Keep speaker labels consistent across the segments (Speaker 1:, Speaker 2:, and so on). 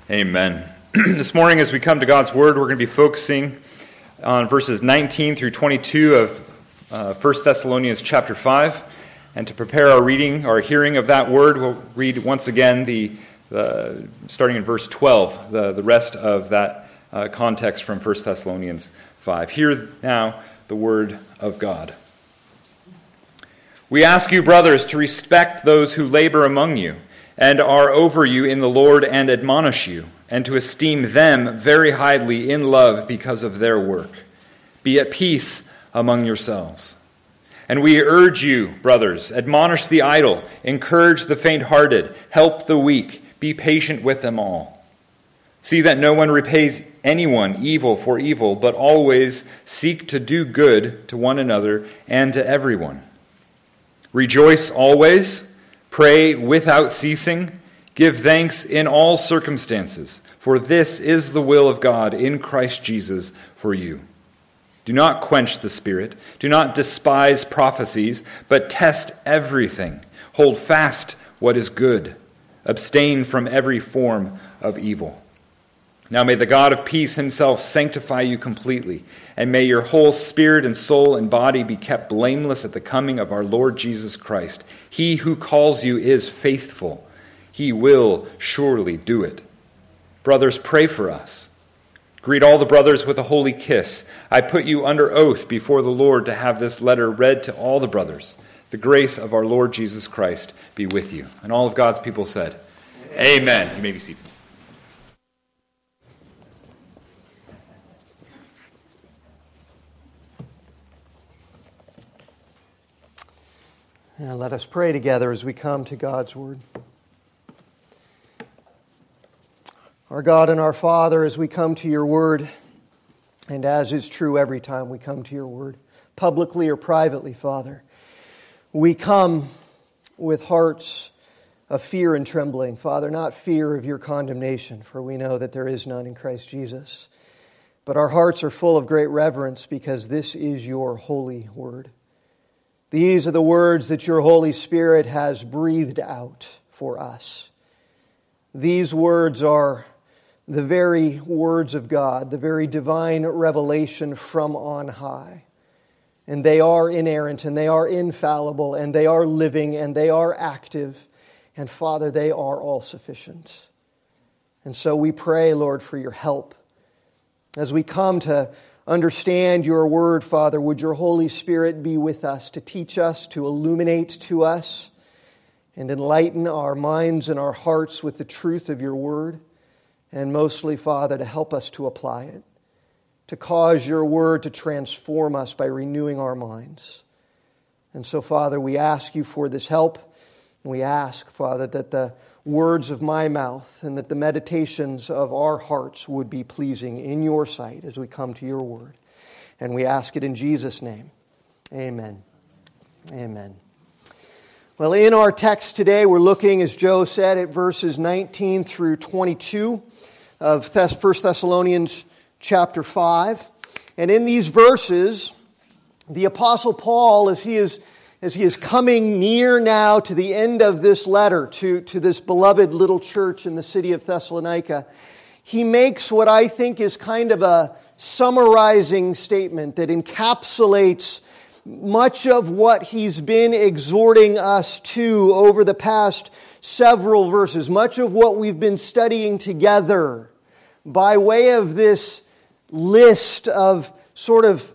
Speaker 1: Amen. This morning as we come to God's Word, we're going to be focusing on verses 19 through 22 of 1 Thessalonians chapter 5. And to prepare our hearing of that Word, we'll read once again starting in verse 12, the rest of that context from 1 Thessalonians 5. Hear now the Word of God. We ask you, brothers, to respect those who labor among you and are over you in the Lord and admonish you, and to esteem them very highly in love because of their work. Be at peace among yourselves. And we urge you, brothers, admonish the idle, encourage the faint-hearted, help the weak, be patient with them all. See that no one repays anyone evil for evil, but always seek to do good to one another and to everyone. Rejoice always. Pray without ceasing. Give thanks in all circumstances, for this is the will of God in Christ Jesus for you. Do not quench the Spirit. Do not despise prophecies, but test everything. Hold fast what is good. Abstain from every form of evil. Now may the God of peace himself sanctify you completely, and may your whole spirit and soul and body be kept blameless at the coming of our Lord Jesus Christ. He who calls you is faithful. He will surely do it. Brothers, pray for us. Greet all the brothers with a holy kiss. I put you under oath before the Lord to have this letter read to all the brothers. The grace of our Lord Jesus Christ be with you. And all of God's people said, Amen. You may be seated.
Speaker 2: And let us pray together as we come to God's Word. Our God and our Father, as we come to your Word, and as is true every time we come to your Word, publicly or privately, Father, we come with hearts of fear and trembling. Father, not fear of your condemnation, for we know that there is none in Christ Jesus, but our hearts are full of great reverence because this is your holy Word. These are the words that your Holy Spirit has breathed out for us. These words are the very words of God, the very divine revelation from on high. And they are inerrant, and they are infallible, and they are living, and they are active. And Father, they are all sufficient. And so we pray, Lord, for your help. As we come to understand your word, Father, would your Holy Spirit be with us to teach us, to illuminate to us, and enlighten our minds and our hearts with the truth of your word, and mostly, Father, to help us to apply it, to cause your word to transform us by renewing our minds. And so, Father, we ask you for this help, and we ask, Father, that the words of my mouth and that the meditations of our hearts would be pleasing in your sight as we come to your word. And we ask it in Jesus' name. Amen. Amen. Well, in our text today, we're looking, as Joe said, at verses 19 through 22 of 1 Thessalonians chapter 5. And in these verses, the Apostle Paul, as he is coming near now to the end of this letter to this beloved little church in the city of Thessalonica, he makes what I think is kind of a summarizing statement that encapsulates much of what he's been exhorting us to over the past several verses, much of what we've been studying together by way of this list of sort of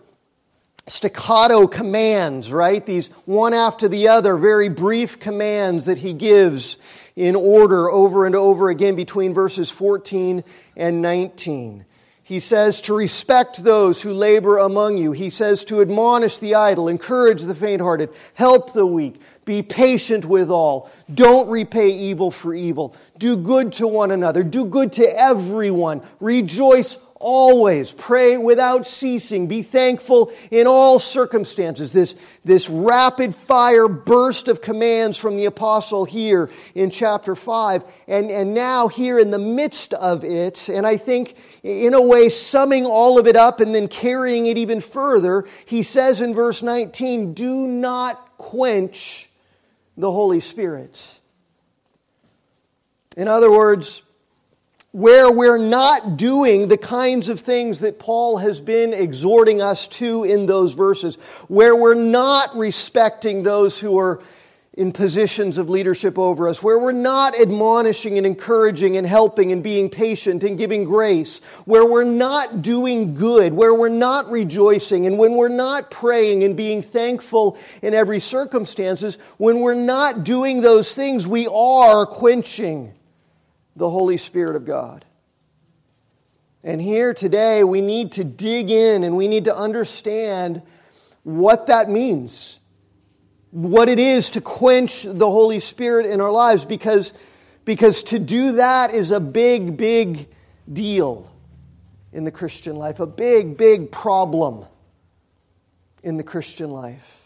Speaker 2: staccato commands, right? These one after the other, very brief commands that he gives in order over and over again between verses 14 and 19. He says to respect those who labor among you. He says to admonish the idle, encourage the faint-hearted, help the weak, be patient with all. Don't repay evil for evil. Do good to one another. Do good to everyone. Rejoice always. Pray without ceasing. Be thankful in all circumstances. This rapid fire burst of commands from the apostle here in chapter 5. And now here in the midst of it, and I think in a way summing all of it up and then carrying it even further, he says in verse 19, do not quench the Holy Spirit. In other words, where we're not doing the kinds of things that Paul has been exhorting us to in those verses, where we're not respecting those who are in positions of leadership over us, where we're not admonishing and encouraging and helping and being patient and giving grace, where we're not doing good, where we're not rejoicing, and when we're not praying and being thankful in every circumstances, when we're not doing those things, we are quenching the Holy Spirit of God. And here today we need to dig in and we need to understand what that means. What it is to quench the Holy Spirit in our lives, because to do that is a big, big deal in the Christian life. A big, big problem in the Christian life.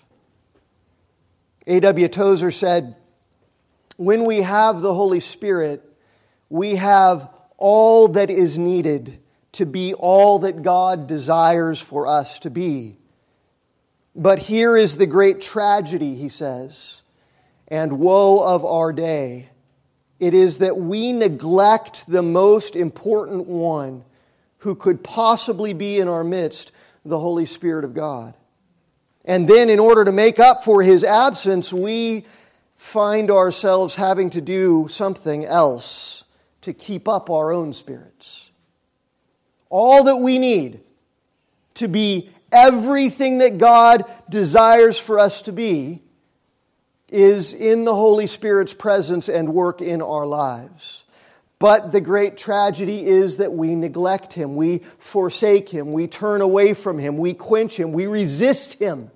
Speaker 2: A.W. Tozer said, when we have the Holy Spirit, we have all that is needed to be all that God desires for us to be. But here is the great tragedy, he says, and woe of our day. It is that we neglect the most important one who could possibly be in our midst, the Holy Spirit of God. And then in order to make up for His absence, we find ourselves having to do something else to keep up our own spirits. All that we need to be everything that God desires for us to be is in the Holy Spirit's presence and work in our lives. But the great tragedy is that we neglect Him, we forsake Him, we turn away from Him, we quench Him, we resist Him.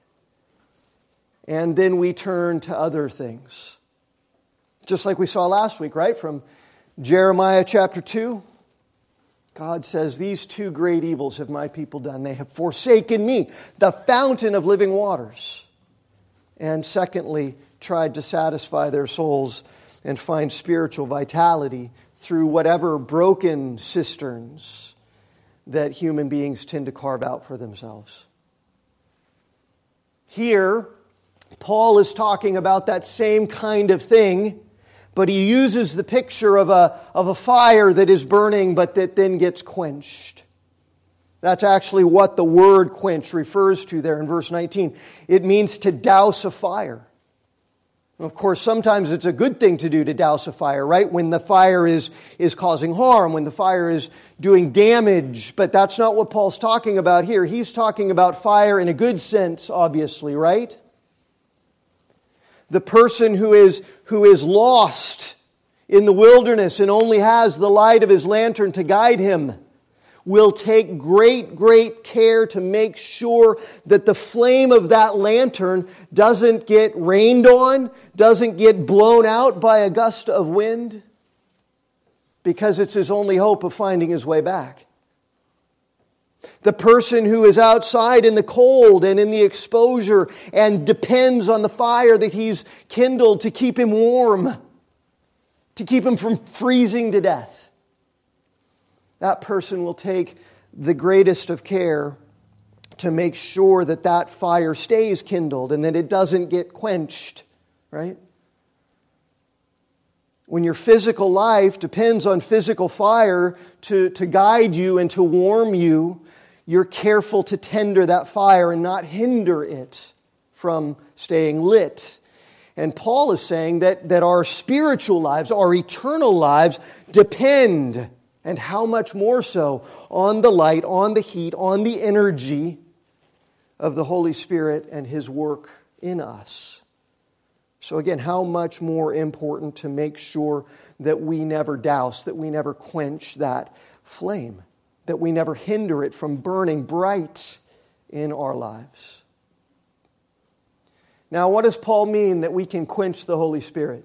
Speaker 2: And then we turn to other things. Just like we saw last week, right? From Jeremiah chapter 2. God says, these two great evils have my people done. They have forsaken me, the fountain of living waters. And secondly, tried to satisfy their souls and find spiritual vitality through whatever broken cisterns that human beings tend to carve out for themselves. Here, Paul is talking about that same kind of thing, but he uses the picture of a fire that is burning but that then gets quenched. That's actually what the word quench refers to there in verse 19. It means to douse a fire. Of course, sometimes it's a good thing to do to douse a fire, right? When the fire is causing harm, when the fire is doing damage. But that's not what Paul's talking about here. He's talking about fire in a good sense, obviously, right? The person who is lost in the wilderness and only has the light of his lantern to guide him will take great, great care to make sure that the flame of that lantern doesn't get rained on, doesn't get blown out by a gust of wind, because it's his only hope of finding his way back. The person who is outside in the cold and in the exposure and depends on the fire that he's kindled to keep him warm, to keep him from freezing to death. That person will take the greatest of care to make sure that that fire stays kindled and that it doesn't get quenched, right? When your physical life depends on physical fire to guide you and to warm you, you're careful to tender that fire and not hinder it from staying lit. And Paul is saying that our spiritual lives, our eternal lives, depend, and how much more so, on the light, on the heat, on the energy of the Holy Spirit and His work in us. So again, how much more important to make sure that we never douse, that we never quench that flame, that we never hinder it from burning bright in our lives. Now, what does Paul mean that we can quench the Holy Spirit?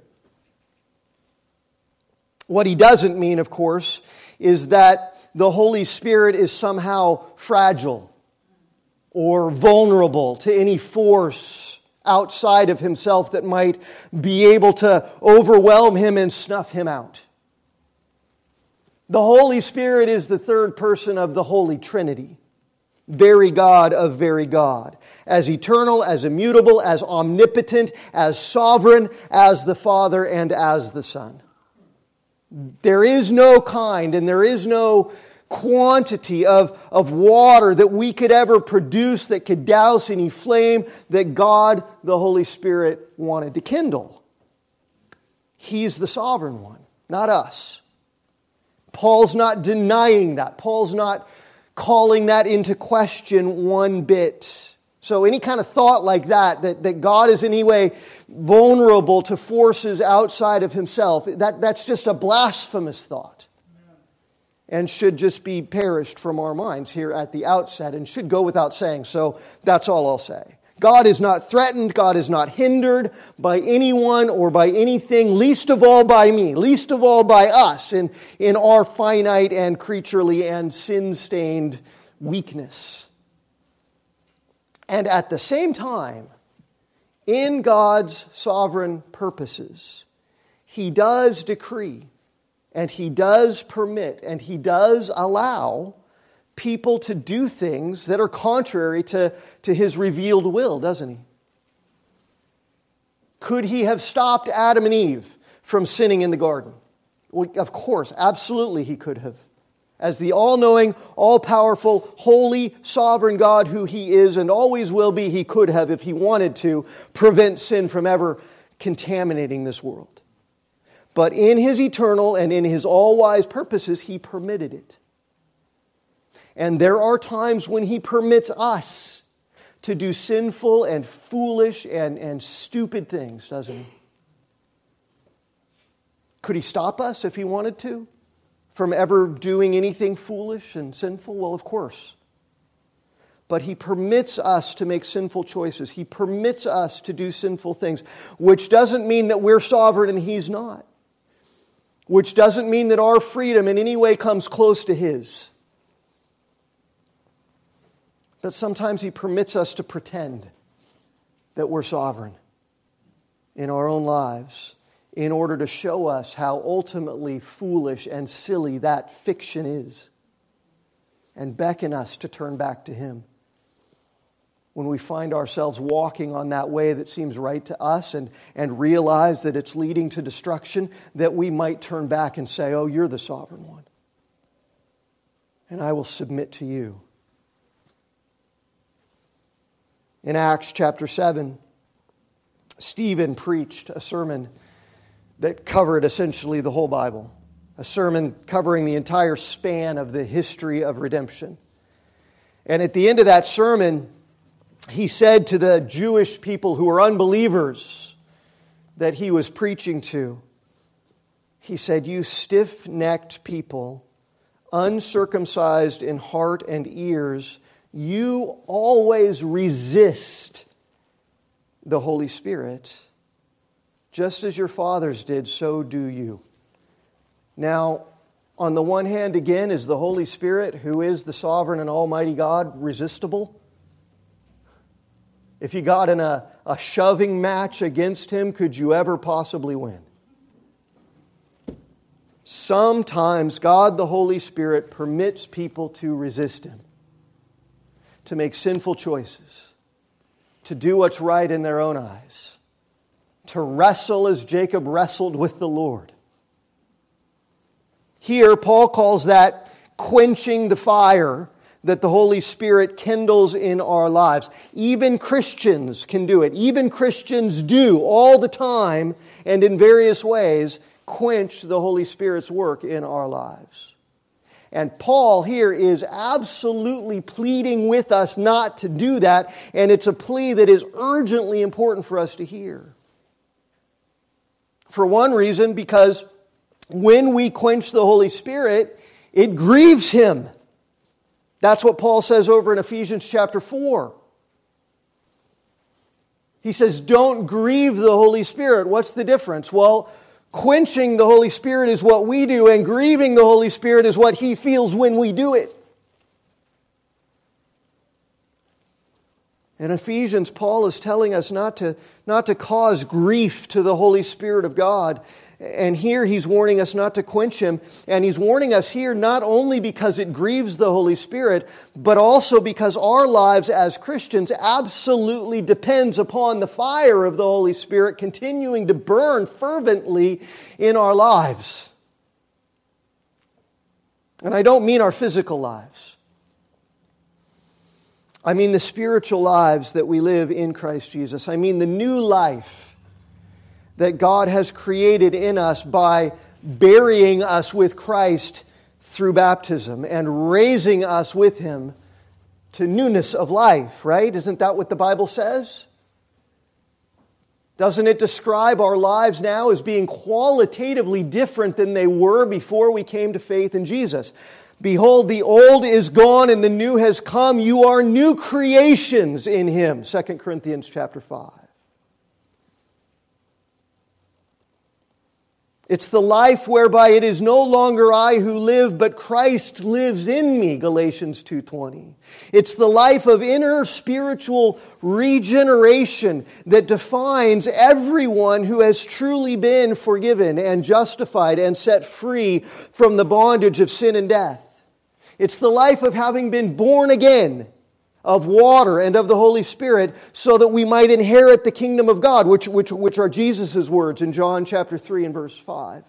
Speaker 2: What he doesn't mean, of course, is that the Holy Spirit is somehow fragile or vulnerable to any force outside of himself that might be able to overwhelm him and snuff him out. The Holy Spirit is the third person of the Holy Trinity. Very God of very God. As eternal, as immutable, as omnipotent, as sovereign as the Father and as the Son. There is no kind and there is no quantity of water that we could ever produce that could douse any flame that God, the Holy Spirit, wanted to kindle. He's the sovereign one, not us. Paul's not denying that. Paul's not calling that into question one bit. So any kind of thought like that God is in any way vulnerable to forces outside of himself, that's just a blasphemous thought. And should just be perished from our minds here at the outset and should go without saying. So that's all I'll say. God is not threatened, God is not hindered by anyone or by anything, least of all by me, least of all by us in our finite and creaturely and sin-stained weakness. And at the same time, in God's sovereign purposes, He does decree, and He does permit, and He does allow people to do things that are contrary to His revealed will, doesn't He? Could He have stopped Adam and Eve from sinning in the garden? Well, of course, absolutely He could have. As the all-knowing, all-powerful, holy, sovereign God who He is and always will be, He could have, if He wanted to, prevent sin from ever contaminating this world. But in His eternal and in His all-wise purposes, He permitted it. And there are times when He permits us to do sinful and foolish and stupid things, doesn't He? Could He stop us if He wanted to from ever doing anything foolish and sinful? Well, of course. But He permits us to make sinful choices. He permits us to do sinful things, which doesn't mean that we're sovereign and He's not. Which doesn't mean that our freedom in any way comes close to His. But sometimes He permits us to pretend that we're sovereign in our own lives in order to show us how ultimately foolish and silly that fiction is and beckon us to turn back to Him. When we find ourselves walking on that way that seems right to us and realize that it's leading to destruction, that we might turn back and say, "Oh, you're the sovereign one, and I will submit to you." In Acts chapter 7, Stephen preached a sermon that covered essentially the whole Bible. A sermon covering the entire span of the history of redemption. And at the end of that sermon, he said to the Jewish people who were unbelievers that he was preaching to, he said, "You stiff-necked people, uncircumcised in heart and ears, you always resist the Holy Spirit. Just as your fathers did, so do you." Now, on the one hand, again, is the Holy Spirit, who is the sovereign and almighty God, resistible? If you got in a shoving match against Him, could you ever possibly win? Sometimes God, the Holy Spirit, permits people to resist Him, to make sinful choices, to do what's right in their own eyes, to wrestle as Jacob wrestled with the Lord. Here, Paul calls that quenching the fire that the Holy Spirit kindles in our lives. Even Christians can do it. Even Christians do all the time and in various ways quench the Holy Spirit's work in our lives. And Paul here is absolutely pleading with us not to do that, and it's a plea that is urgently important for us to hear. For one reason, because when we quench the Holy Spirit, it grieves Him. That's what Paul says over in Ephesians chapter 4. He says, don't grieve the Holy Spirit. What's the difference? Well, quenching the Holy Spirit is what we do, and grieving the Holy Spirit is what He feels when we do it. In Ephesians, Paul is telling us not to cause grief to the Holy Spirit of God. And here he's warning us not to quench Him. And he's warning us here not only because it grieves the Holy Spirit, but also because our lives as Christians absolutely depends upon the fire of the Holy Spirit continuing to burn fervently in our lives. And I don't mean our physical lives. I mean the spiritual lives that we live in Christ Jesus. I mean the new life that God has created in us by burying us with Christ through baptism and raising us with Him to newness of life, right? Isn't that what the Bible says? Doesn't it describe our lives now as being qualitatively different than they were before we came to faith in Jesus? Behold, the old is gone and the new has come. You are new creations in Him. 2 Corinthians chapter 5. It's the life whereby it is no longer I who live, but Christ lives in me, Galatians 2:20. It's the life of inner spiritual regeneration that defines everyone who has truly been forgiven and justified and set free from the bondage of sin and death. It's the life of having been born again of water and of the Holy Spirit so that we might inherit the kingdom of God, which are Jesus' words in John chapter 3 and verse 5.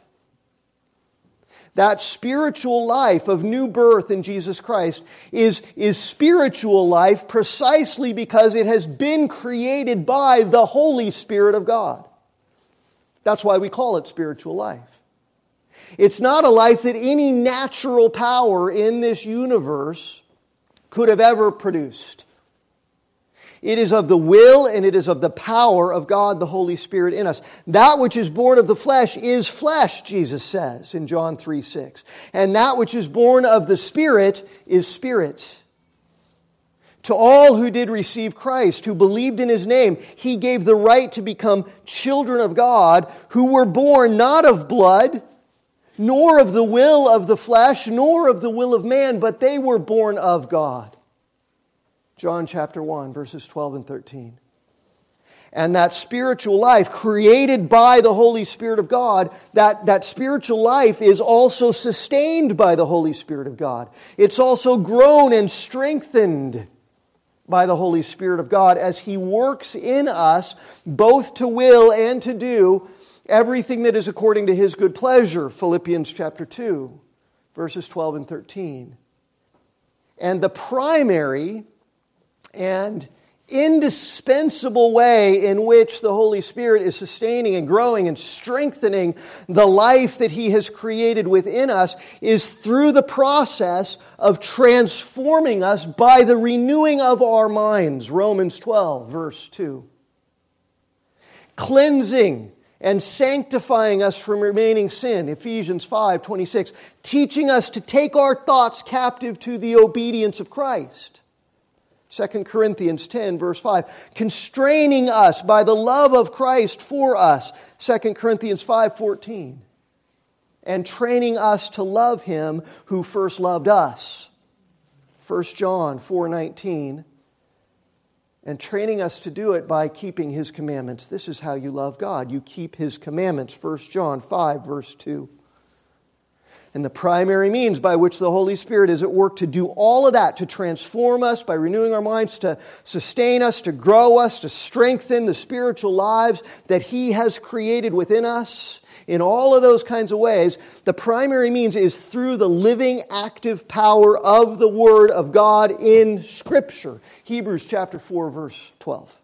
Speaker 2: That spiritual life of new birth in Jesus Christ is spiritual life precisely because it has been created by the Holy Spirit of God. That's why we call it spiritual life. It's not a life that any natural power in this universe could have ever produced. It is of the will and it is of the power of God, the Holy Spirit in us. That which is born of the flesh is flesh, Jesus says in John 3:6. And that which is born of the Spirit is spirit. To all who did receive Christ, who believed in His name, He gave the right to become children of God, who were born not of blood, nor of the will of the flesh, nor of the will of man, but they were born of God. John chapter 1, verses 12 and 13. And that spiritual life created by the Holy Spirit of God, that spiritual life is also sustained by the Holy Spirit of God. It's also grown and strengthened by the Holy Spirit of God as He works in us both to will and to do everything that is according to His good pleasure, Philippians chapter 2, verses 12 and 13. And the primary and indispensable way in which the Holy Spirit is sustaining and growing and strengthening the life that He has created within us is through the process of transforming us by the renewing of our minds, Romans 12, verse 2. Cleansing and sanctifying us from remaining sin, Ephesians 5:26, teaching us to take our thoughts captive to the obedience of Christ. 2 Corinthians 10, verse 5, constraining us by the love of Christ for us, 2 Corinthians 5:14, and training us to love Him who first loved us, 1 John 4:19, and training us to do it by keeping His commandments. This is how you love God. You keep His commandments, 1 John 5, verse 2. And the primary means by which the Holy Spirit is at work to do all of that, to transform us by renewing our minds, to sustain us, to grow us, to strengthen the spiritual lives that He has created within us, in all of those kinds of ways, the primary means is through the living, active power of the Word of God in Scripture. Hebrews chapter 4, verse 12.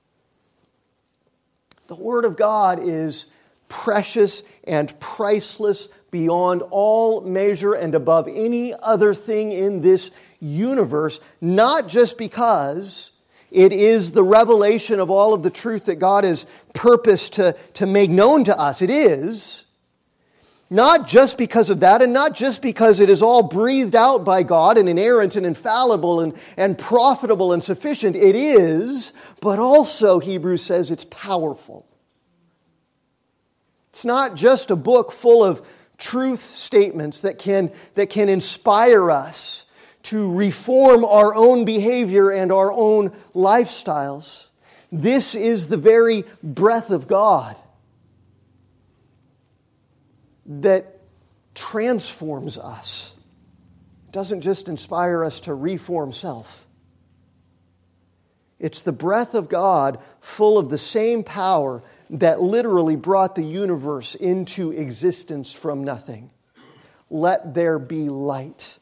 Speaker 2: The Word of God is precious and priceless beyond all measure and above any other thing in this universe, not just because it is the revelation of all of the truth that God has purposed to make known to us. It is. Not just because of that, and not just because it is all breathed out by God and inerrant and infallible and profitable and sufficient. It is, but also, Hebrews says, it's powerful. It's not just a book full of truth statements that can inspire us to reform our own behavior and our own lifestyles. This is the very breath of God that transforms us. It doesn't just inspire us to reform self. It's the breath of God full of the same power that literally brought the universe into existence from nothing. "Let there be light."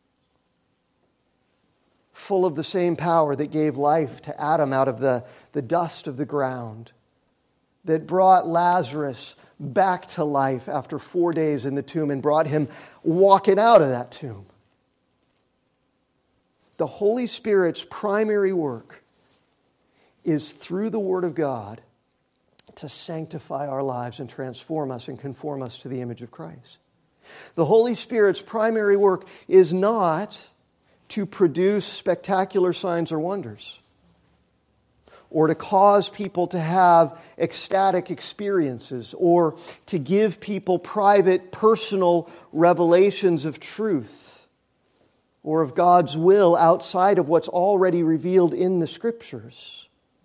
Speaker 2: Full of the same power that gave life to Adam out of the dust of the ground, that brought Lazarus back to life after 4 days in the tomb and brought him walking out of that tomb. The Holy Spirit's primary work is through the Word of God to sanctify our lives and transform us and conform us to the image of Christ. The Holy Spirit's primary work is not to produce spectacular signs or wonders, or to cause people to have ecstatic experiences, or to give people private, personal revelations of truth, or of God's will outside of what's already revealed in the Scriptures.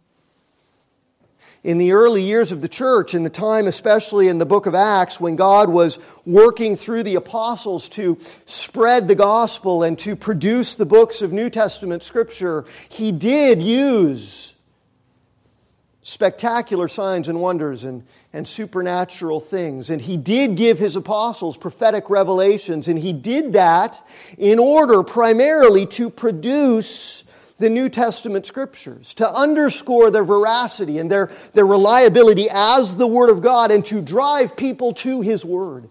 Speaker 2: In the early years of the church, in the time especially in the book of Acts, when God was working through the apostles to spread the gospel and to produce the books of New Testament Scripture, He did use spectacular signs and wonders and supernatural things. And He did give His apostles prophetic revelations. And He did that in order primarily to produce the New Testament Scriptures, to underscore their veracity and their reliability as the Word of God, and to drive people to His Word.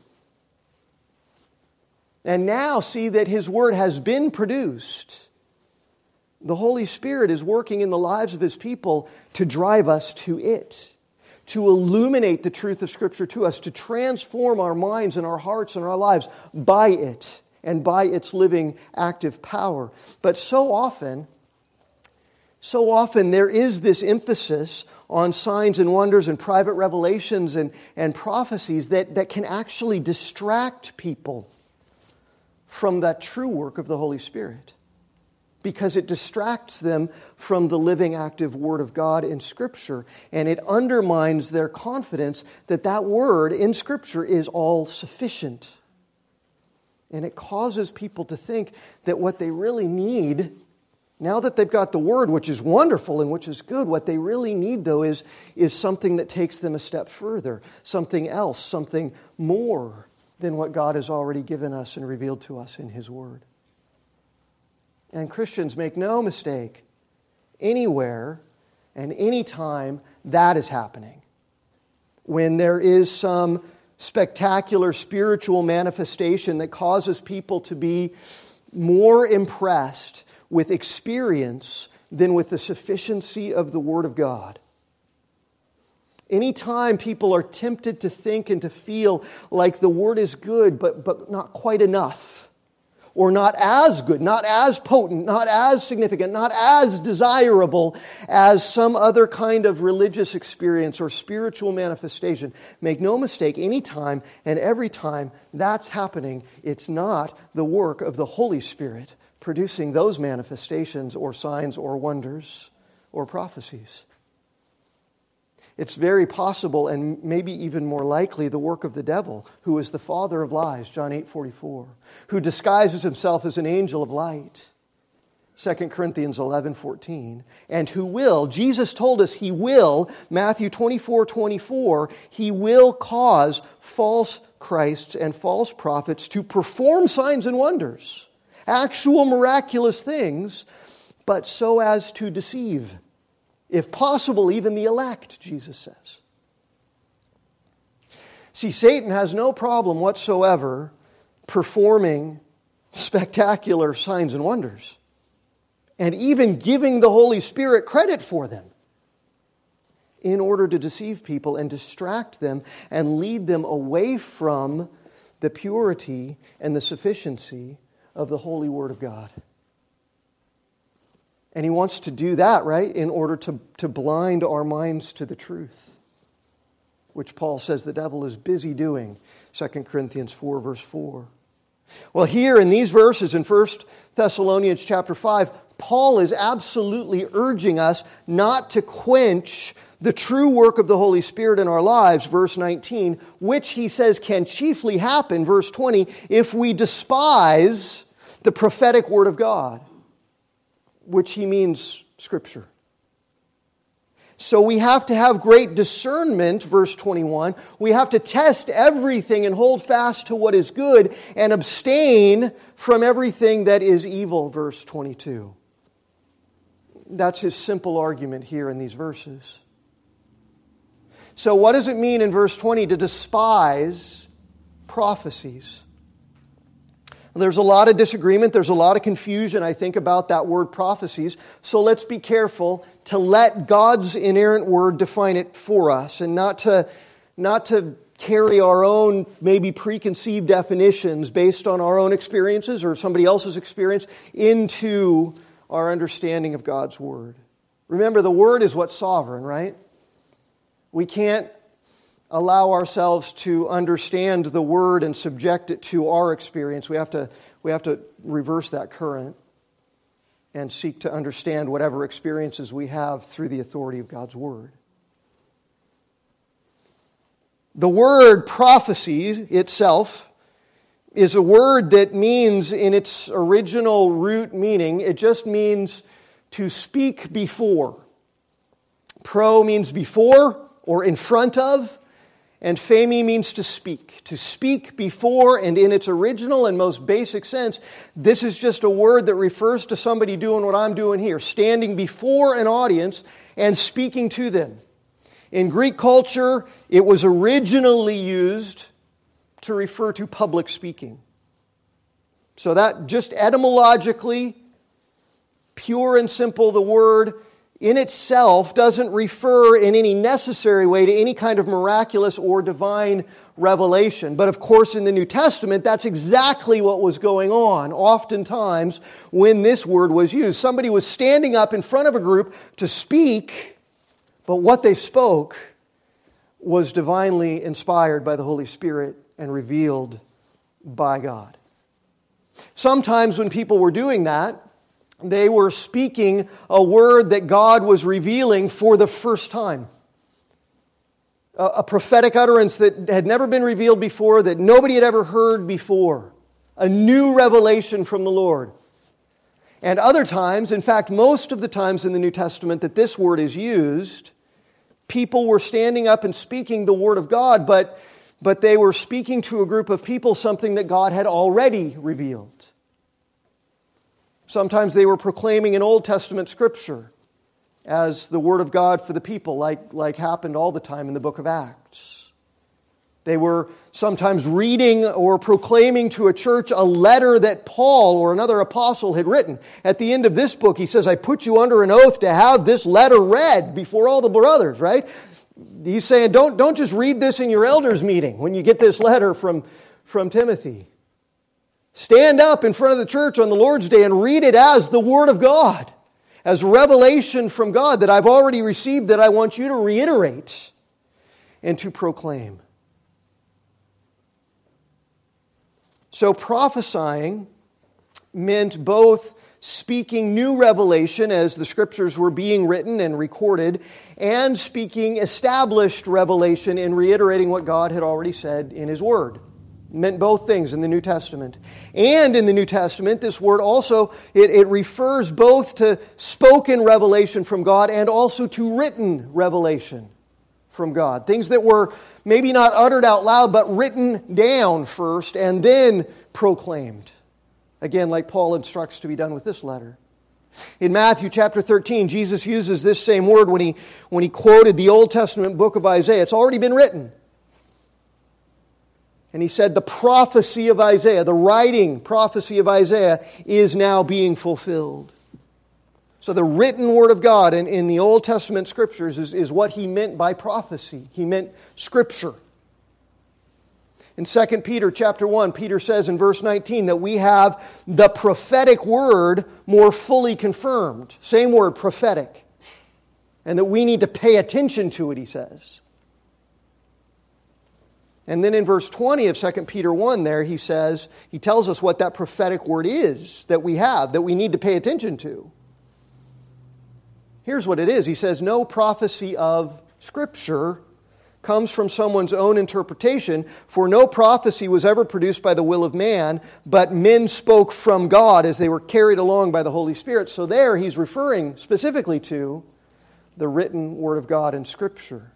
Speaker 2: And now see that His Word has been produced. The Holy Spirit is working in the lives of His people to drive us to it, to illuminate the truth of Scripture to us, to transform our minds and our hearts and our lives by it and by its living, active power. But so often there is this emphasis on signs and wonders and private revelations and prophecies that can actually distract people from that true work of the Holy Spirit, because it distracts them from the living, active Word of God in Scripture, and it undermines their confidence that that Word in Scripture is all sufficient. And it causes people to think that what they really need, now that they've got the Word, which is wonderful and which is good, what they really need, though, is something that takes them a step further, something else, something more than what God has already given us and revealed to us in His Word. And Christians, make no mistake, anywhere and anytime that is happening, when there is some spectacular spiritual manifestation that causes people to be more impressed with experience than with the sufficiency of the Word of God. Anytime people are tempted to think and to feel like the Word is good, but not quite enough, or not as good, not as potent, not as significant, not as desirable as some other kind of religious experience or spiritual manifestation, make no mistake, anytime and every time that's happening, it's not the work of the Holy Spirit producing those manifestations or signs or wonders or prophecies. It's very possible, and maybe even more likely, the work of the devil, who is the father of lies, John 8:44, who disguises himself as an angel of light, 2 Corinthians 11:14, and who will, Jesus told us He will, Matthew 24:24, He will cause false Christs and false prophets to perform signs and wonders, actual miraculous things, but so as to deceive, if possible, even the elect, Jesus says. See, Satan has no problem whatsoever performing spectacular signs and wonders, and even giving the Holy Spirit credit for them, in order to deceive people and distract them and lead them away from the purity and the sufficiency of the holy Word of God. And he wants to do that, right, in order to blind our minds to the truth, which Paul says the devil is busy doing, 2 Corinthians 4, verse 4. Well, here in these verses in 1 Thessalonians chapter 5, Paul is absolutely urging us not to quench the true work of the Holy Spirit in our lives, verse 19, which he says can chiefly happen, verse 20, if we despise the prophetic Word of God, which he means Scripture. So we have to have great discernment, verse 21. We have to test everything and hold fast to what is good and abstain from everything that is evil, verse 22. That's his simple argument here in these verses. So what does it mean in verse 20 to despise prophecies? There's a lot of disagreement. There's a lot of confusion, I think, about that word prophecies. So let's be careful to let God's inerrant word define it for us and not to carry our own maybe preconceived definitions based on our own experiences or somebody else's experience into our understanding of God's word. Remember, the word is what's sovereign, right? We can't allow ourselves to understand the word and subject it to our experience. We have to reverse that current and seek to understand whatever experiences we have through the authority of God's word. The word prophecy itself is a word that means, in its original root meaning, it just means to speak before. Pro means before or in front of, and phemi means to speak before, and in its original and most basic sense, this is just a word that refers to somebody doing what I'm doing here, standing before an audience and speaking to them. In Greek culture, it was originally used to refer to public speaking. So that just etymologically, pure and simple, the word in itself doesn't refer in any necessary way to any kind of miraculous or divine revelation. But of course, in the New Testament, that's exactly what was going on oftentimes when this word was used. Somebody was standing up in front of a group to speak, but what they spoke was divinely inspired by the Holy Spirit and revealed by God. Sometimes when people were doing that, they were speaking a word that God was revealing for the first time. A prophetic utterance that had never been revealed before, that nobody had ever heard before. A new revelation from the Lord. And other times, in fact, most of the times in the New Testament that this word is used, people were standing up and speaking the Word of God, but they were speaking to a group of people something that God had already revealed. Sometimes they were proclaiming an Old Testament scripture as the Word of God for the people, like happened all the time in the book of Acts. They were sometimes reading or proclaiming to a church a letter that Paul or another apostle had written. At the end of this book, he says, I put you under an oath to have this letter read before all the brothers, right? He's saying, don't just read this in your elders' meeting when you get this letter from Timothy. Stand up in front of the church on the Lord's Day and read it as the Word of God, as revelation from God that I've already received that I want you to reiterate and to proclaim. So prophesying meant both speaking new revelation as the Scriptures were being written and recorded, and speaking established revelation in reiterating what God had already said in His Word. Meant both things in the New Testament. And in the New Testament, this word also, it refers both to spoken revelation from God and also to written revelation from God. Things that were maybe not uttered out loud, but written down first and then proclaimed. Again, like Paul instructs to be done with this letter. In Matthew chapter 13, Jesus uses this same word when he quoted the Old Testament book of Isaiah. It's already been written. And he said the prophecy of Isaiah, the writing prophecy of Isaiah, is now being fulfilled. So the written Word of God in the Old Testament Scriptures is what he meant by prophecy. He meant Scripture. In 2 Peter chapter 1, Peter says in verse 19 that we have the prophetic word more fully confirmed. Same word, prophetic. And that we need to pay attention to it, he says. And then in verse 20 of 2 Peter 1 there, he tells us what that prophetic word is that we have, that we need to pay attention to. Here's what it is. He says, no prophecy of Scripture comes from someone's own interpretation, for no prophecy was ever produced by the will of man, but men spoke from God as they were carried along by the Holy Spirit. So there he's referring specifically to the written Word of God in Scripture.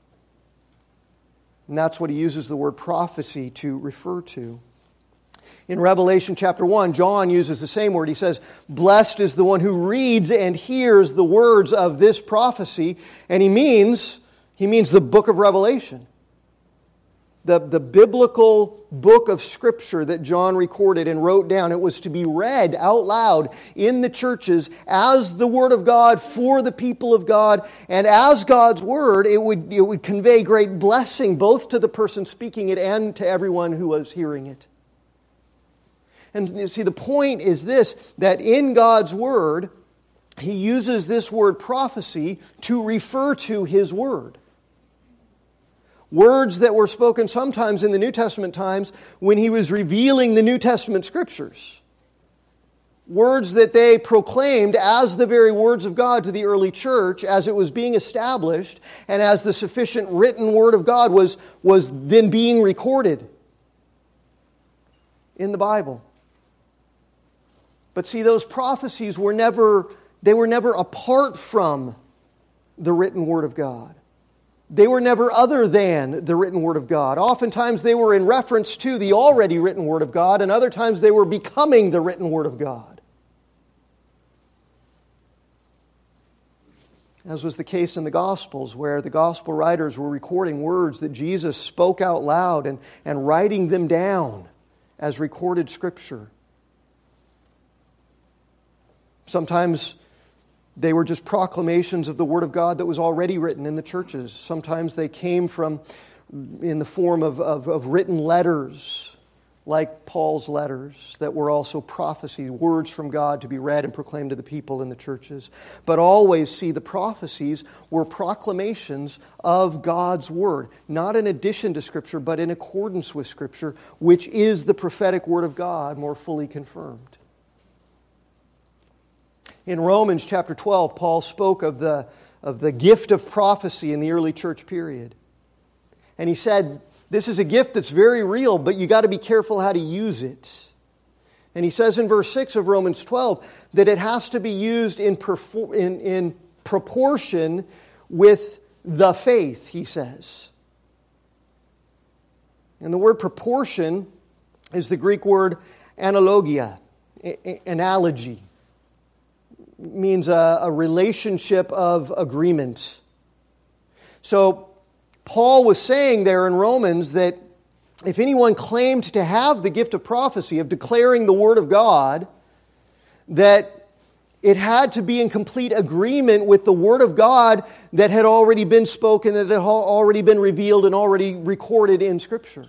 Speaker 2: And that's what he uses the word prophecy to refer to. In Revelation chapter 1, John uses the same word. He says, "Blessed is the one who reads and hears the words of this prophecy." And he means the book of Revelation. The biblical book of Scripture that John recorded and wrote down. It was to be read out loud in the churches as the Word of God for the people of God. And as God's Word, it would convey great blessing both to the person speaking it and to everyone who was hearing it. And you see, the point is this, that in God's Word, He uses this word prophecy to refer to His Word. Words that were spoken sometimes in the New Testament times when He was revealing the New Testament Scriptures. Words that they proclaimed as the very words of God to the early church as it was being established and as the sufficient written Word of God was then being recorded in the Bible. But see, those prophecies were never apart from the written Word of God. They were never other than the written Word of God. Oftentimes they were in reference to the already written Word of God, and other times they were becoming the written Word of God. As was the case in the Gospels, where the Gospel writers were recording words that Jesus spoke out loud and writing them down as recorded Scripture. Sometimes they were just proclamations of the Word of God that was already written in the churches. Sometimes they came in the form of written letters, like Paul's letters, that were also prophecy, words from God to be read and proclaimed to the people in the churches. But always see the prophecies were proclamations of God's Word, not in addition to Scripture, but in accordance with Scripture, which is the prophetic Word of God more fully confirmed. In Romans chapter 12, Paul spoke of the gift of prophecy in the early church period. And he said, this is a gift that's very real, but you got to be careful how to use it. And he says in verse 6 of Romans 12 that it has to be used in proportion with the faith, he says. And the word proportion is the Greek word analogia, analogy. Means a relationship of agreement. So Paul was saying there in Romans that if anyone claimed to have the gift of prophecy, of declaring the Word of God, that it had to be in complete agreement with the Word of God that had already been spoken, that had already been revealed and already recorded in Scripture.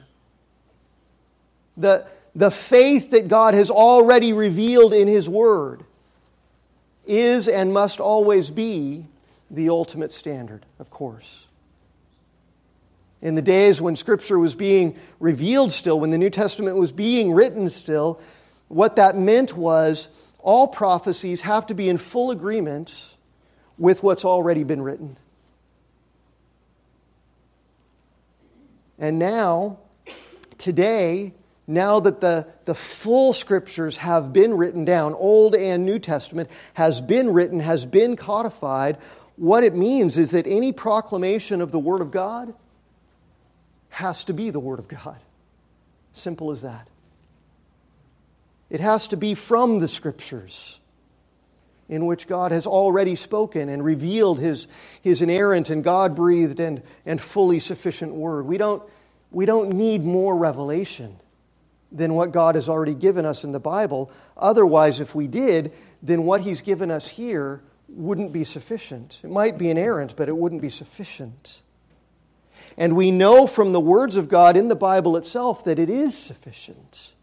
Speaker 2: The faith that God has already revealed in His Word is and must always be the ultimate standard, of course. In the days when Scripture was being revealed still, when the New Testament was being written still, what that meant was all prophecies have to be in full agreement with what's already been written. And now, today, now that the full Scriptures have been written down, Old and New Testament has been written, has been codified, what it means is that any proclamation of the Word of God has to be the Word of God. Simple as that. It has to be from the Scriptures in which God has already spoken and revealed His inerrant and God-breathed and fully sufficient Word. We don't need more revelation than what God has already given us in the Bible. Otherwise, if we did, then what He's given us here wouldn't be sufficient. It might be inerrant, but it wouldn't be sufficient. And we know from the words of God in the Bible itself that it is sufficient.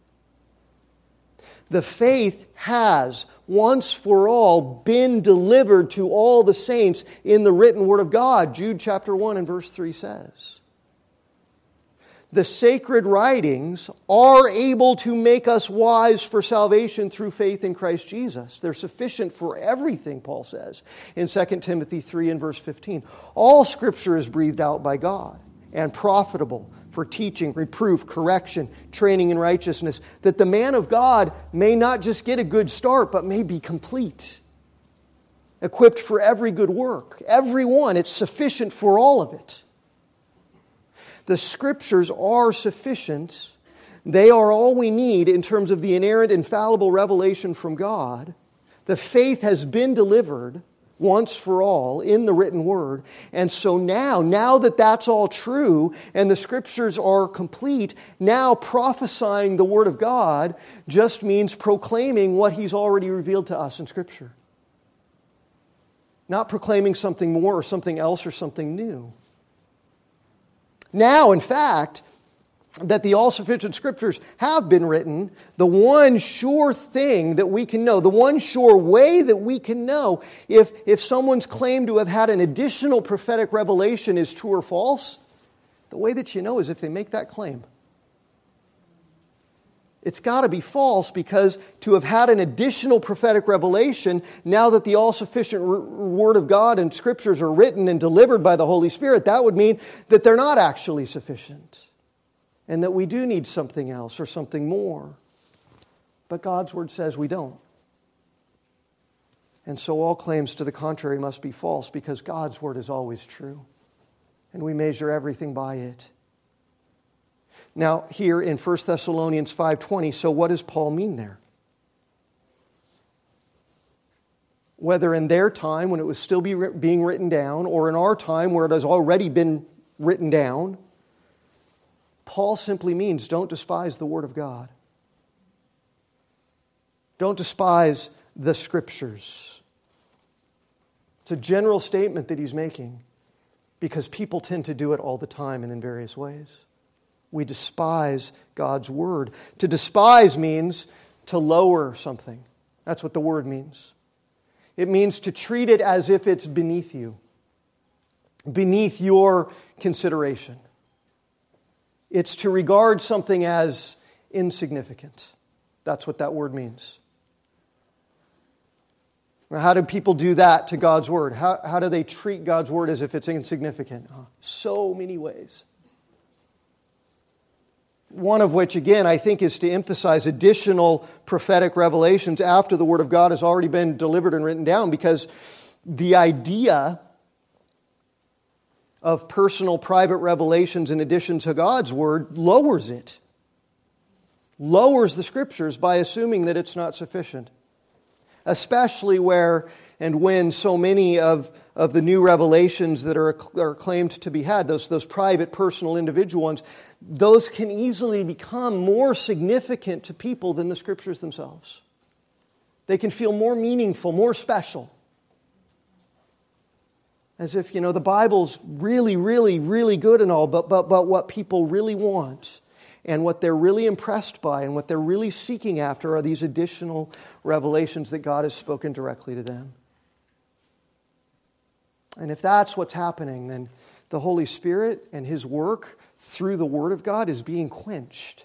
Speaker 2: The faith has, once for all, been delivered to all the saints in the written Word of God. Jude chapter 1 and verse 3 says. The sacred writings are able to make us wise for salvation through faith in Christ Jesus. They're sufficient for everything, Paul says in 2 Timothy 3 and verse 15. All Scripture is breathed out by God and profitable for teaching, reproof, correction, training in righteousness, that the man of God may not just get a good start, but may be complete, equipped for every good work. Every one. It's sufficient for all of it. The Scriptures are sufficient. They are all we need in terms of the inerrant, infallible revelation from God. The faith has been delivered once for all in the written Word. And so now that that's all true and the Scriptures are complete, now prophesying the Word of God just means proclaiming what He's already revealed to us in Scripture. Not proclaiming something more or something else or something new. Now, in fact, that the all-sufficient Scriptures have been written, the one sure thing that we can know, the one sure way that we can know if someone's claim to have had an additional prophetic revelation is true or false, the way that you know is if they make that claim. It's got to be false, because to have had an additional prophetic revelation, now that the all-sufficient Word of God and Scriptures are written and delivered by the Holy Spirit, that would mean that they're not actually sufficient. And that we do need something else or something more. But God's Word says we don't. And so all claims to the contrary must be false, because God's Word is always true. And we measure everything by it. Now, here in 1 Thessalonians 5:20, so what does Paul mean there? Whether in their time, when it was still being written down, or in our time where it has already been written down, Paul simply means don't despise the Word of God. Don't despise the Scriptures. It's a general statement that he's making, because people tend to do it all the time and in various ways. We despise God's Word. To despise means to lower something. That's what the word means. It means to treat it as if it's beneath you, beneath your consideration. It's to regard something as insignificant. That's what that word means. Now, how do people do that to God's Word? How do they treat God's Word as if it's insignificant? So many ways. One of which, again, I think is to emphasize additional prophetic revelations after the Word of God has already been delivered and written down, because the idea of personal, private revelations in addition to God's Word lowers it. Lowers the Scriptures by assuming that it's not sufficient. Especially where and when so many of the new revelations that are claimed to be had, those private, personal, individual ones, those can easily become more significant to people than the Scriptures themselves. They can feel more meaningful, more special. As if, the Bible's really, really, really good and all, but what people really want and what they're really impressed by and what they're really seeking after are these additional revelations that God has spoken directly to them. And if that's what's happening, then the Holy Spirit and His work through the Word of God is being quenched.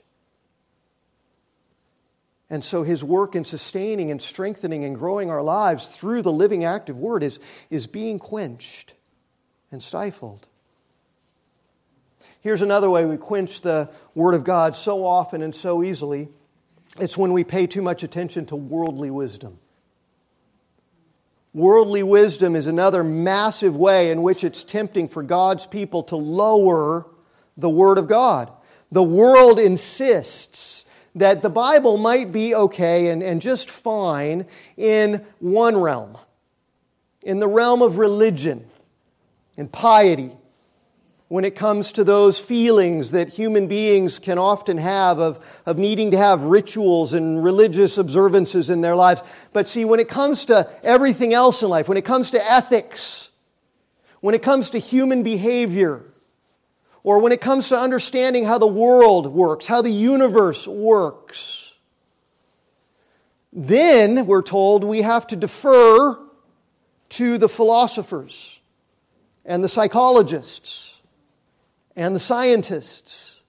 Speaker 2: And so His work in sustaining and strengthening and growing our lives through the living, active Word is being quenched and stifled. Here's another way we quench the Word of God so often and so easily. It's when we pay too much attention to worldly wisdom. Worldly wisdom is another massive way in which it's tempting for God's people to lower the Word of God. The world insists that the Bible might be okay and just fine in one realm. In the realm of religion and piety. When it comes to those feelings that human beings can often have of needing to have rituals and religious observances in their lives. But see, when it comes to everything else in life, when it comes to ethics, when it comes to human behavior, or when it comes to understanding how the world works, how the universe works, then we're told we have to defer to the philosophers and the psychologists and the scientists.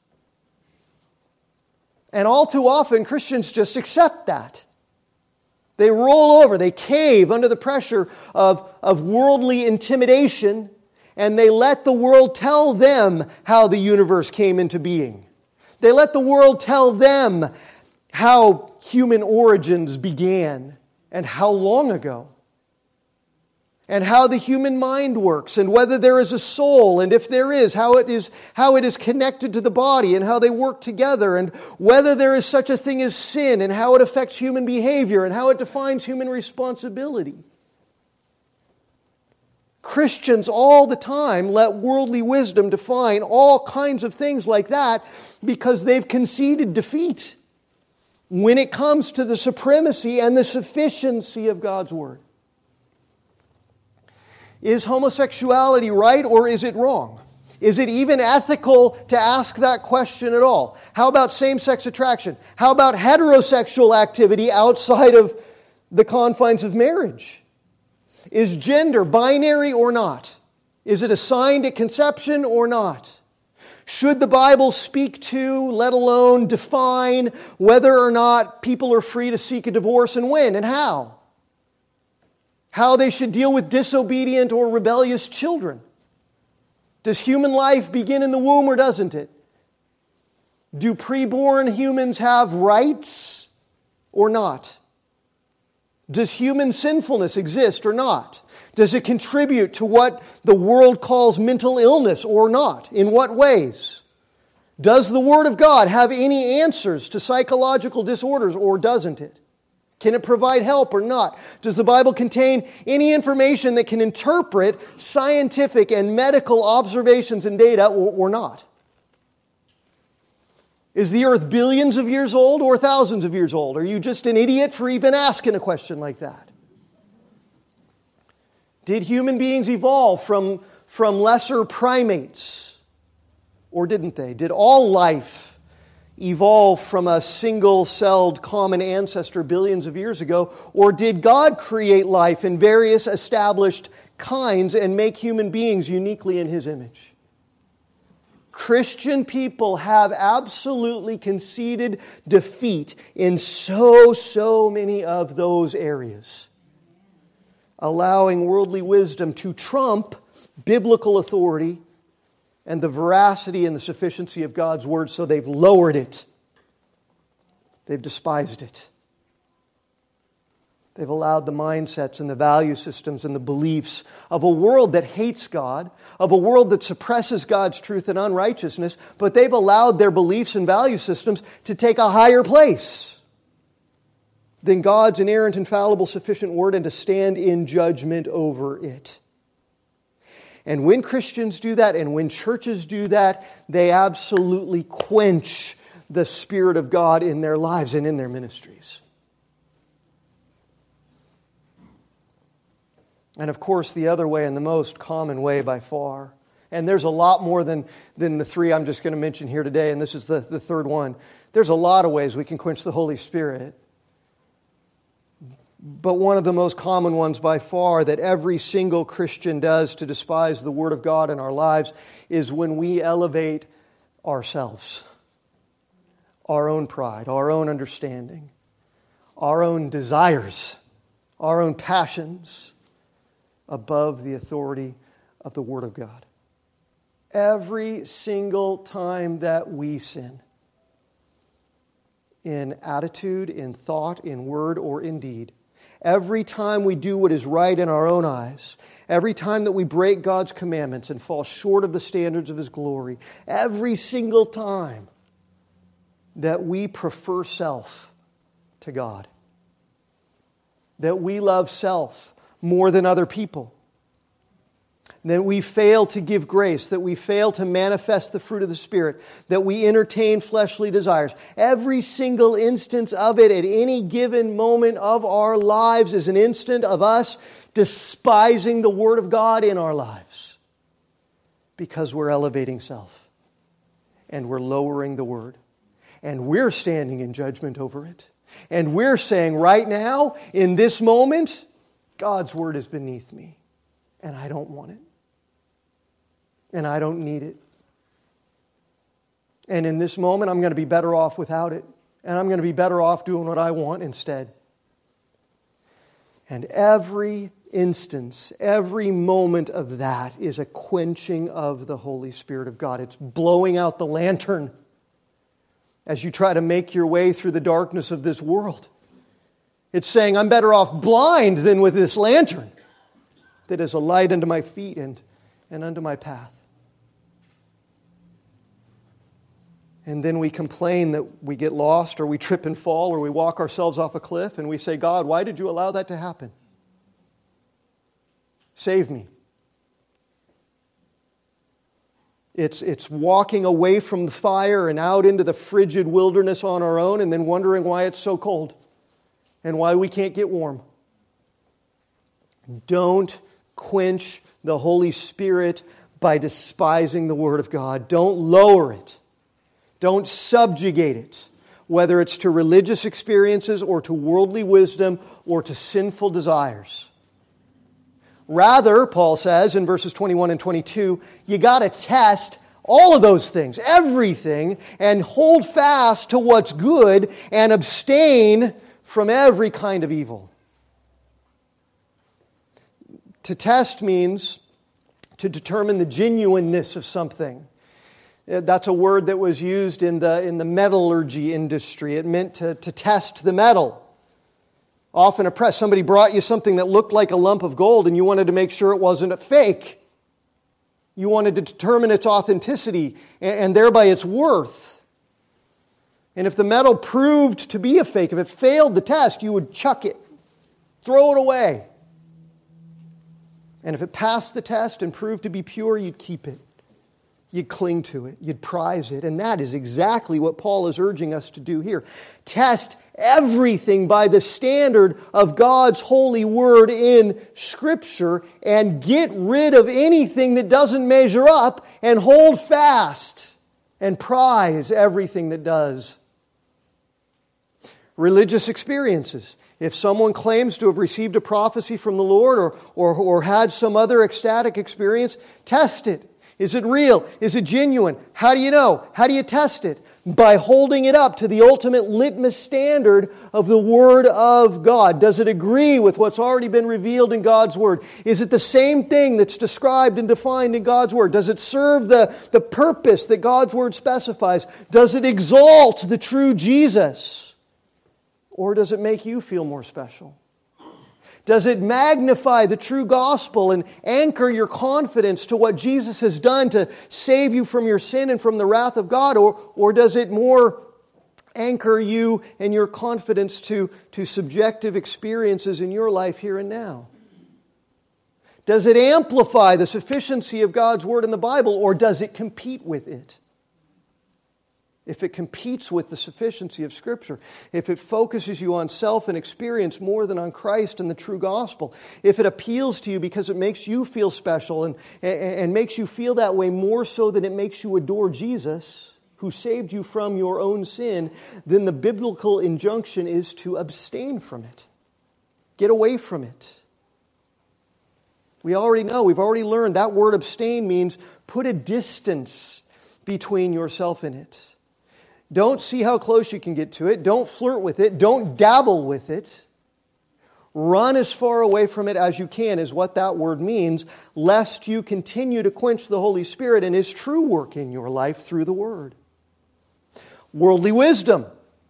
Speaker 2: And all too often, Christians just accept that. They roll over, they cave under the pressure of worldly intimidation, and they let the world tell them how the universe came into being. They let the world tell them how human origins began and how long ago. and how the human mind works, and whether there is a soul, and if there is, how it is connected to the body, and how they work together, and whether there is such a thing as sin, and how it affects human behavior, and how it defines human responsibility. Christians all the time let worldly wisdom define all kinds of things like that because they've conceded defeat when it comes to the supremacy and the sufficiency of God's Word. Is homosexuality right or is it wrong? Is it even ethical to ask that question at all? How about same-sex attraction? How about heterosexual activity outside of the confines of marriage? Is gender binary or not? Is it assigned at conception or not? Should the Bible speak to, let alone define, whether or not people are free to seek a divorce and when and how? How they should deal with disobedient or rebellious children? Does human life begin in the womb or doesn't it? Do preborn humans have rights or not? Does human sinfulness exist or not? Does it contribute to what the world calls mental illness or not? In what ways? Does the Word of God have any answers to psychological disorders or doesn't it? Can it provide help or not? Does the Bible contain any information that can interpret scientific and medical observations and data or not? Is the earth billions of years old or thousands of years old? Are you just an idiot for even asking a question like that? Did human beings evolve from lesser primates? Or didn't they? Did all life evolve from a single-celled common ancestor billions of years ago? Or did God create life in various established kinds and make human beings uniquely in His image? Christian people have absolutely conceded defeat in so many of those areas, allowing worldly wisdom to trump biblical authority and the veracity and the sufficiency of God's Word, so they've lowered it. They've despised it. They've allowed the mindsets and the value systems and the beliefs of a world that hates God, of a world that suppresses God's truth and unrighteousness, but they've allowed their beliefs and value systems to take a higher place than God's inerrant, infallible, sufficient Word and to stand in judgment over it. And when Christians do that, and when churches do that, they absolutely quench the Spirit of God in their lives and in their ministries. And of course, the other way, and the most common way by far, and there's a lot more than the three I'm just going to mention here today, and this is the third one. There's a lot of ways we can quench the Holy Spirit. But one of the most common ones by far that every single Christian does to despise the Word of God in our lives is when we elevate ourselves, our own pride, our own understanding, our own desires, our own passions above the authority of the Word of God. Every single time that we sin, in attitude, in thought, in word, or in deed, every time we do what is right in our own eyes, every time that we break God's commandments and fall short of the standards of His glory, every single time that we prefer self to God, that we love self more than other people, that we fail to give grace, that we fail to manifest the fruit of the Spirit, that we entertain fleshly desires. Every single instance of it at any given moment of our lives is an instant of us despising the Word of God in our lives because we're elevating self and we're lowering the Word and we're standing in judgment over it. And we're saying right now, in this moment, God's Word is beneath me and I don't want it. And I don't need it. And in this moment, I'm going to be better off without it. And I'm going to be better off doing what I want instead. And every instance, every moment of that is a quenching of the Holy Spirit of God. It's blowing out the lantern as you try to make your way through the darkness of this world. It's saying, I'm better off blind than with this lantern. that is a light unto my feet and unto my path. And then we complain that we get lost, or we trip and fall, or we walk ourselves off a cliff, and we say, God, why did you allow that to happen? Save me. It's walking away from the fire and out into the frigid wilderness on our own, and then wondering why it's so cold and why we can't get warm. Don't quench the Holy Spirit by despising the Word of God. Don't lower it. Don't subjugate it, whether it's to religious experiences or to worldly wisdom or to sinful desires. Rather, Paul says in verses 21 and 22, you got to test all of those things, everything, and hold fast to what's good and abstain from every kind of evil. To test means to determine the genuineness of something. That's a word that was used in the metallurgy industry. It meant to test the metal. Often a press, somebody brought you something that looked like a lump of gold and you wanted to make sure it wasn't a fake. You wanted to determine its authenticity and thereby its worth. And if the metal proved to be a fake, if it failed the test, you would chuck it, throw it away. And if it passed the test and proved to be pure, you'd keep it. You'd cling to it. You'd prize it. And that is exactly what Paul is urging us to do here. Test everything by the standard of God's holy word in Scripture and get rid of anything that doesn't measure up and hold fast and prize everything that does. Religious experiences. If someone claims to have received a prophecy from the Lord or had some other ecstatic experience, test it. Is it real? Is it genuine? How do you know? How do you test it? By holding it up to the ultimate litmus standard of the Word of God. Does it agree with what's already been revealed in God's Word? Is it the same thing that's described and defined in God's Word? Does it serve the purpose that God's Word specifies? Does it exalt the true Jesus? Or does it make you feel more special? Does it magnify the true gospel and anchor your confidence to what Jesus has done to save you from your sin and from the wrath of God? Or does it more anchor you and your confidence to subjective experiences in your life here and now? Does it amplify the sufficiency of God's Word in the Bible, or does it compete with it? If it competes with the sufficiency of Scripture, if it focuses you on self and experience more than on Christ and the true gospel, if it appeals to you because it makes you feel special and makes you feel that way more so than it makes you adore Jesus, who saved you from your own sin, then the biblical injunction is to abstain from it. Get away from it. We already know, we've already learned that word abstain means put a distance between yourself and it. Don't see how close you can get to it. Don't flirt with it. Don't dabble with it. Run as far away from it as you can is what that word means, lest you continue to quench the Holy Spirit and His true work in your life through the Word. Worldly wisdom.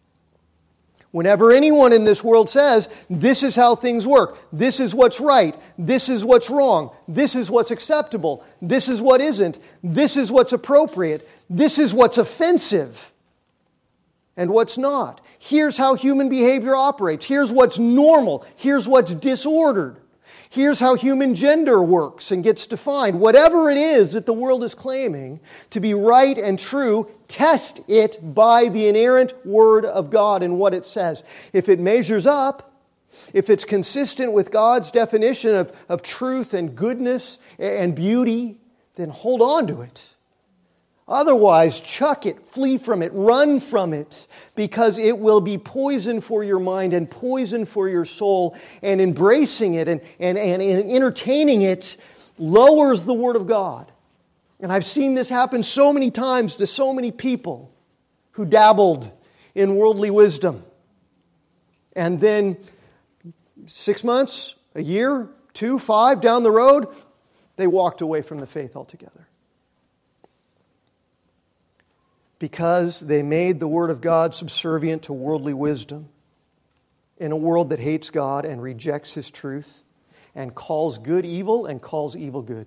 Speaker 2: Whenever anyone in this world says, this is how things work, this is what's right, this is what's wrong, this is what's acceptable, this is what isn't, this is what's appropriate, this is what's offensive, and what's not. Here's how human behavior operates. Here's what's normal. Here's what's disordered. Here's how human gender works and gets defined. Whatever it is that the world is claiming to be right and true, test it by the inerrant Word of God and what it says. If it measures up, if it's consistent with God's definition of truth and goodness and beauty, then hold on to it. Otherwise, chuck it, flee from it, run from it, because it will be poison for your mind and poison for your soul, and embracing it and entertaining it lowers the Word of God. And I've seen this happen so many times to so many people who dabbled in worldly wisdom. And then 6 months, a year, 2, 5 down the road, they walked away from the faith altogether. Because they made the Word of God subservient to worldly wisdom in a world that hates God and rejects His truth and calls good evil and calls evil good.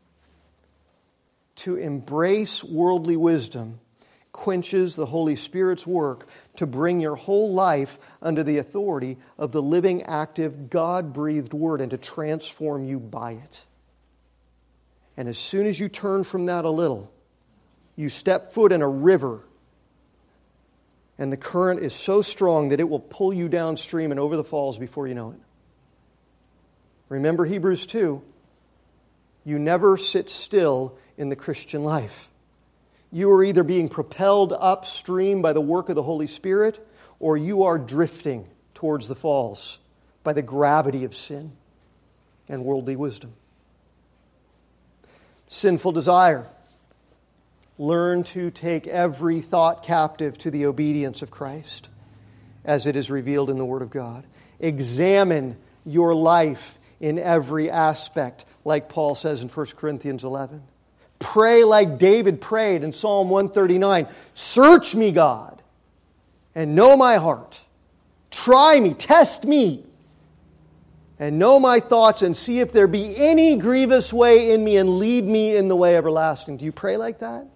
Speaker 2: To embrace worldly wisdom quenches the Holy Spirit's work to bring your whole life under the authority of the living, active, God-breathed Word and to transform you by it. And as soon as you turn from that a little, you step foot in a river, and the current is so strong that it will pull you downstream and over the falls before you know it. Remember Hebrews 2. You never sit still in the Christian life. You are either being propelled upstream by the work of the Holy Spirit, or you are drifting towards the falls by the gravity of sin and worldly wisdom. Sinful desire. Learn to take every thought captive to the obedience of Christ as it is revealed in the Word of God. Examine your life in every aspect, like Paul says in 1 Corinthians 11. Pray like David prayed in Psalm 139. Search me, God, and know my heart. Try me, test me, and know my thoughts, and see if there be any grievous way in me, and lead me in the way everlasting. Do you pray like that?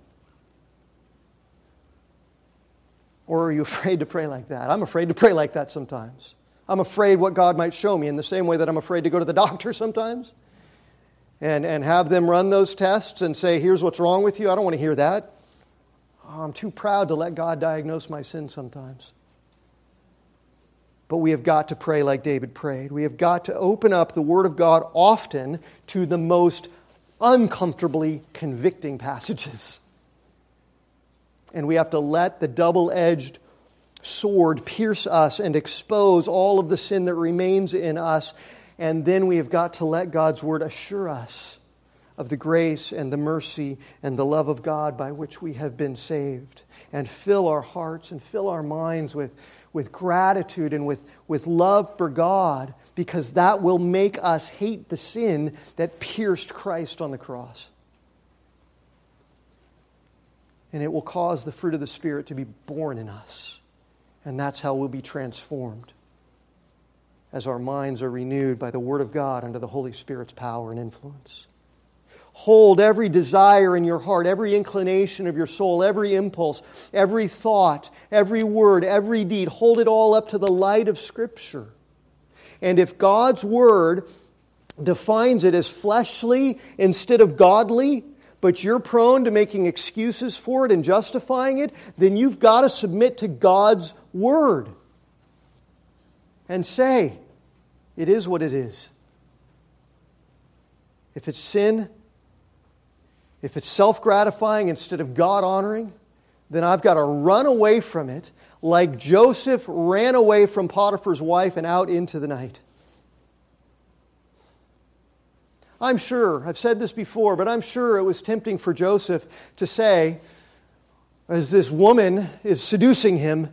Speaker 2: Or are you afraid to pray like that? I'm afraid to pray like that sometimes. I'm afraid what God might show me in the same way that I'm afraid to go to the doctor sometimes and have them run those tests and say, here's what's wrong with you. I don't want to hear that. Oh, I'm too proud to let God diagnose my sin sometimes. But we have got to pray like David prayed. We have got to open up the Word of God often to the most uncomfortably convicting passages. And we have to let the double-edged sword pierce us and expose all of the sin that remains in us. And then we have got to let God's Word assure us of the grace and the mercy and the love of God by which we have been saved. And fill our hearts and fill our minds with gratitude and with love for God, because that will make us hate the sin that pierced Christ on the cross. And it will cause the fruit of the Spirit to be born in us. And that's how we'll be transformed, as our minds are renewed by the Word of God under the Holy Spirit's power and influence. Hold every desire in your heart, every inclination of your soul, every impulse, every thought, every word, every deed. Hold it all up to the light of Scripture. And if God's Word defines it as fleshly instead of godly, but you're prone to making excuses for it and justifying it, then you've got to submit to God's Word and say, it is what it is. If it's sin, if it's self-gratifying instead of God-honoring, then I've got to run away from it like Joseph ran away from Potiphar's wife and out into the night. I'm sure, I've said this before, but I'm sure it was tempting for Joseph to say, as this woman is seducing him,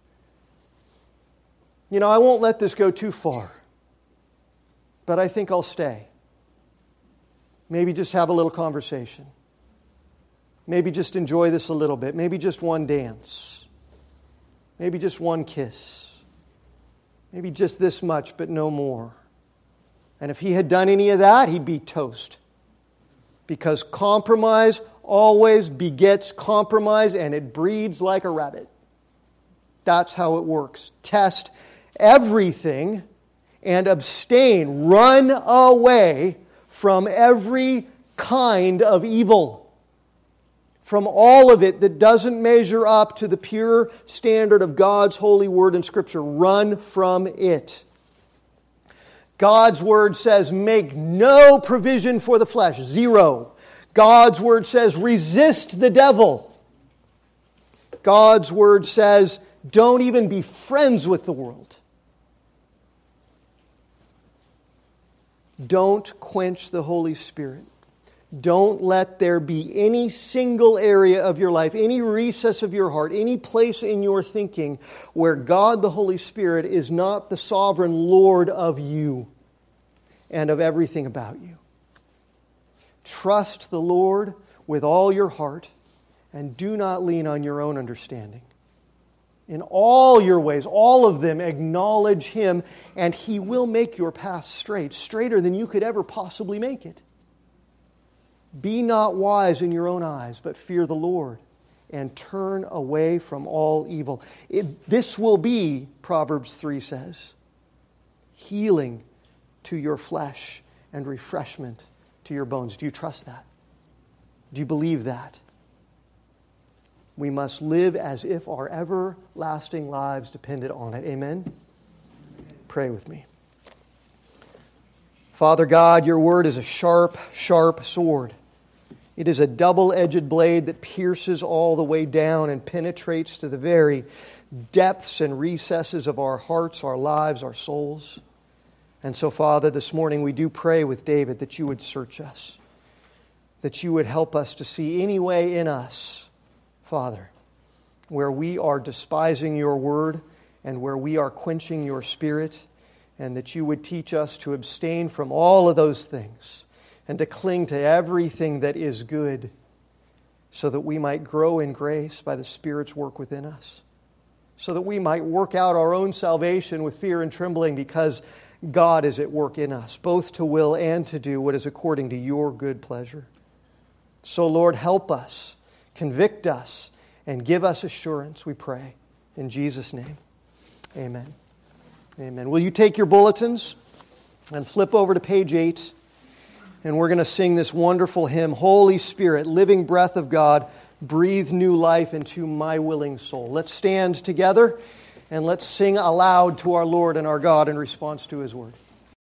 Speaker 2: I won't let this go too far, but I think I'll stay. Maybe just have a little conversation. Maybe just enjoy this a little bit. Maybe just one dance. Maybe just one kiss. Maybe just this much, but no more. And if he had done any of that, he'd be toast. Because compromise always begets compromise, and it breeds like a rabbit. That's how it works. Test everything and abstain. Run away from every kind of evil. From all of it that doesn't measure up to the pure standard of God's holy word and Scripture. Run from it. God's Word says, make no provision for the flesh. 0. God's Word says, resist the devil. God's Word says, don't even be friends with the world. Don't quench the Holy Spirit. Don't let there be any single area of your life, any recess of your heart, any place in your thinking where God the Holy Spirit is not the sovereign Lord of you and of everything about you. Trust the Lord with all your heart and do not lean on your own understanding. In all your ways, all of them, acknowledge Him, and He will make your path straight, straighter than you could ever possibly make it. Be not wise in your own eyes, but fear the Lord, and turn away from all evil. This will be, Proverbs 3 says, healing to your flesh and refreshment to your bones. Do you trust that? Do you believe that? We must live as if our everlasting lives depended on it. Amen? Pray with me. Father God, your word is a sharp, sharp sword. It is a double-edged blade that pierces all the way down and penetrates to the very depths and recesses of our hearts, our lives, our souls. And so, Father, this morning we do pray with David that you would search us, that you would help us to see any way in us, Father, where we are despising your word and where we are quenching your Spirit, and that you would teach us to abstain from all of those things and to cling to everything that is good, so that we might grow in grace by the Spirit's work within us, so that we might work out our own salvation with fear and trembling, because God is at work in us, both to will and to do what is according to your good pleasure. So, Lord, help us, convict us, and give us assurance, we pray. In Jesus' name, amen. Amen. Will you take your bulletins and flip over to page 8, and we're going to sing this wonderful hymn, Holy Spirit, living breath of God, breathe new life into my willing soul. Let's stand together and let's sing aloud to our Lord and our God in response to His word.